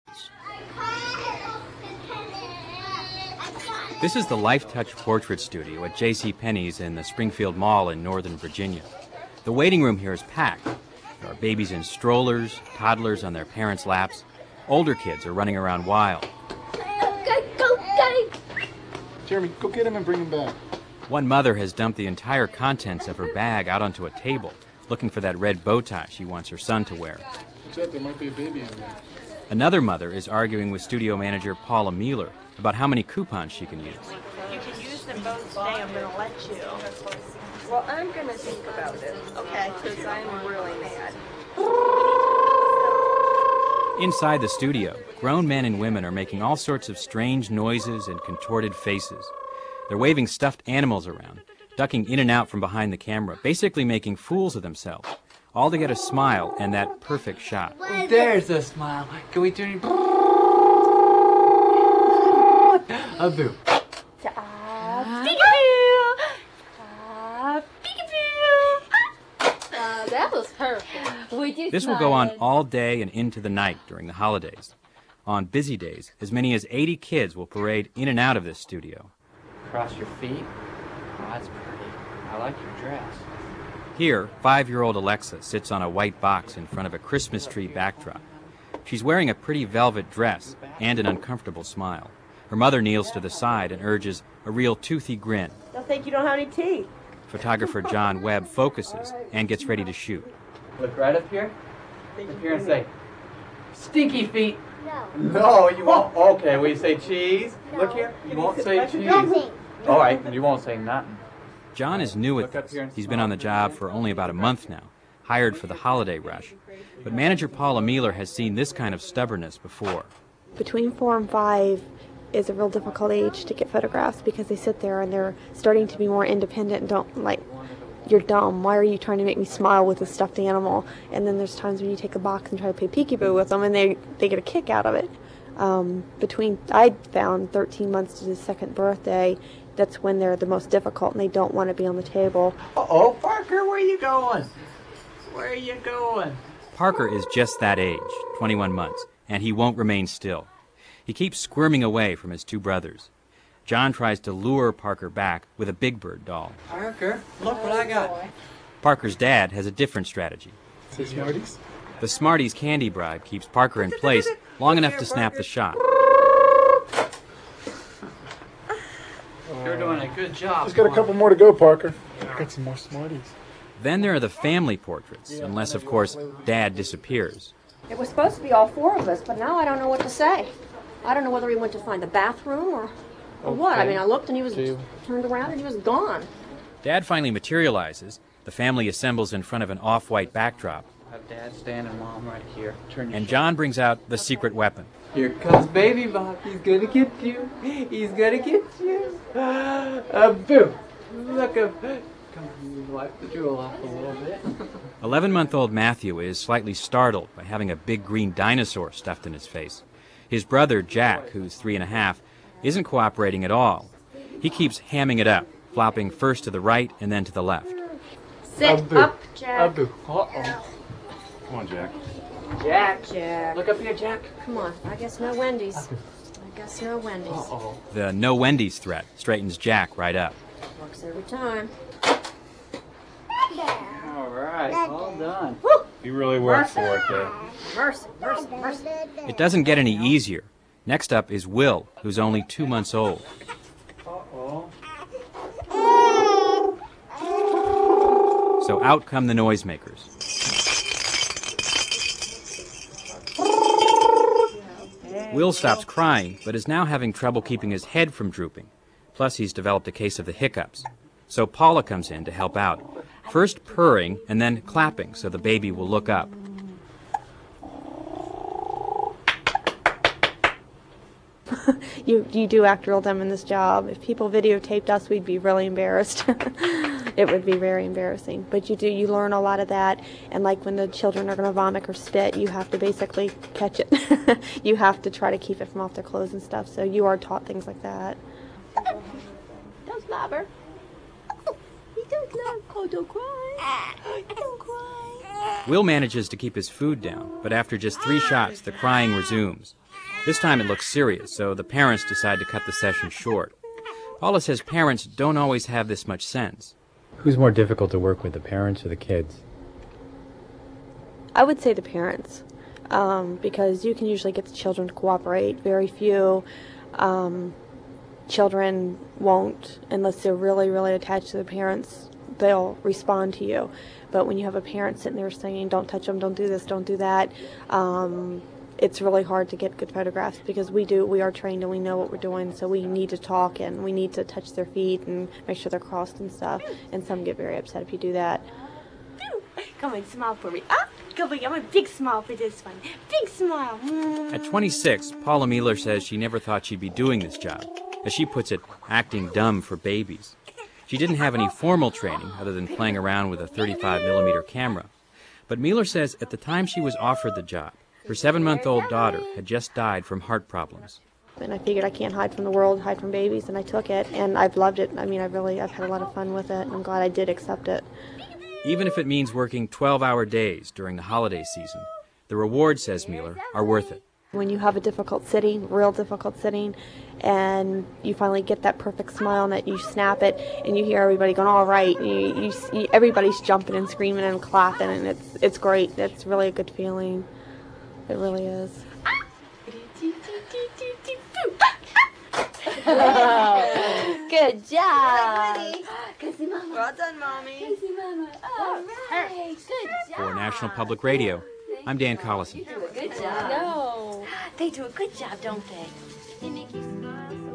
This is the Life Touch Portrait Studio at JCPenney's in the Springfield Mall in Northern Virginia. The waiting room here is packed. There are babies in strollers, toddlers on their parents' laps. Older kids are running around wild. Go, Daddy! Jeremy, go get him and bring him back. One mother has dumped the entire contents of her bag out onto a table, looking for that red bow tie she wants her son to wear. What's that? There might be a baby in there. Another mother is arguing with studio manager Paula Mueller about how many coupons she can use. You can use them both today. I'm going to let you. Well, I'm going to think about it, okay? Because I'm really mad. Inside the studio, grown men and women are making all sorts of strange noises and contorted faces. They're waving stuffed animals around, ducking in and out from behind the camera, basically making fools of themselves, all to get a smile and that perfect shot. There's a smile. Can we turn it? A boo. That was perfect. This will go on all day and into the night during the holidays. On busy days, as many as 80 kids will parade in and out of this studio. Cross your feet. Oh, that's pretty. I like your dress. Here, 5-year-old Alexa sits on a white box in front of a Christmas tree backdrop. She's wearing a pretty velvet dress and an uncomfortable smile. Her mother kneels to the side and urges a real toothy grin. They'll think you don't have any teeth. Photographer John Webb focuses and gets ready to shoot. Look right up here. Up here and say, stinky feet. No. No, you won't. Okay, will you say cheese? No. Look here. You won't say cheese. Nothing. All right, you won't say nothing. John is new at this. He's been on the job for only about a month now, hired for the holiday rush. But manager Paula Mueller has seen this kind of stubbornness before. Between 4 and 5 is a real difficult age to get photographs because they sit there and they're starting to be more independent and don't like, you're dumb, why are you trying to make me smile with a stuffed animal? And then there's times when you take a box and try to play peekaboo with them and they get a kick out of it. I found 13 months to the second birthday, that's when they're the most difficult and they don't want to be on the table. Uh-oh, Parker, where are you going? Where are you going? Parker is just that age, 21 months, and he won't remain still. He keeps squirming away from his two brothers. John tries to lure Parker back with a Big Bird doll. Parker, look what I got. Parker's dad has a different strategy. Say Smarties? The Smarties candy bribe keeps Parker in place long enough to snap the shot. You're doing a good job. Just got a couple more to go, Parker. I got some more Smarties. Then there are the family portraits, unless, of course, Dad disappears. It was supposed to be all 4 of us, but now I don't know what to say. I don't know whether he went to find the bathroom or what. I mean, I looked and he was turned around and he was gone. Dad finally materializes. The family assembles in front of an off-white backdrop. Have Dad stand and Mom right here. Turn your And John brings out the secret weapon. Here comes Baby Bob. He's gonna get you. He's gonna get you. Boo. Look up. Come on, wipe the drool off a little bit. 11-month-old Matthew is slightly startled by having a big green dinosaur stuffed in his face. His brother, Jack, who's 3.5, isn't cooperating at all. He keeps hamming it up, flopping first to the right and then to the left. Sit up, Jack. Uh-oh. Come on, Jack. Jack. Look up here, Jack. Come on. I guess no Wendy's. I guess no Wendy's. Uh-oh. The no Wendy's threat straightens Jack right up. Works every time. All right, all done. Woo! You really worked for it, Dad. Mercy, mercy, mercy. It doesn't get any easier. Next up is Will, who's only 2 months old. Uh-oh. So out come the noisemakers. Will stops crying, but is now having trouble keeping his head from drooping. Plus, he's developed a case of the hiccups. So Paula comes in to help out. First purring and then clapping so the baby will look up. You do act real dumb in this job. If people videotaped us, we'd be really embarrassed. It would be very embarrassing. But you learn a lot of that. And like when the children are going to vomit or spit, you have to basically catch it. You have to try to keep it from off their clothes and stuff. So you are taught things like that. Don't slobber. You don't love. Oh, don't cry. Don't cry. Will manages to keep his food down, but after just 3 shots, the crying resumes. This time it looks serious, so the parents decide to cut the session short. Paula says parents don't always have this much sense. Who's more difficult to work with, the parents or the kids? I would say the parents, because you can usually get the children to cooperate. Very few children won't, unless they're really, really attached to the parents, they'll respond to you. But when you have a parent sitting there saying, don't touch them, don't do this, don't do that, it's really hard to get good photographs because we are trained and we know what we're doing, so we need to talk and we need to touch their feet and make sure they're crossed and stuff, and some get very upset if you do that. Come on, smile for me. Ah, come on, I want a big smile for this one. Big smile. At 26, Paula Miller says she never thought she'd be doing this job. As she puts it, acting dumb for babies. She didn't have any formal training other than playing around with a 35mm camera. But Miller says at the time she was offered the job, her 7-month-old daughter had just died from heart problems. And I figured I can't hide from the world, hide from babies, and I took it, and I've loved it. I mean, I've had a lot of fun with it, and I'm glad I did accept it. Even if it means working 12-hour days during the holiday season, the rewards, says Miller, are worth it. When you have a difficult sitting, real difficult sitting, and you finally get that perfect smile and that you snap it, and you hear everybody going, all right, everybody's jumping and screaming and clapping, and it's great. It's really a good feeling. It really is. Good job. Well done, Mommy. All right. Good job. For National Public Radio, I'm Dan Collison. Good job. No. They do a good job, don't they? They make you smile.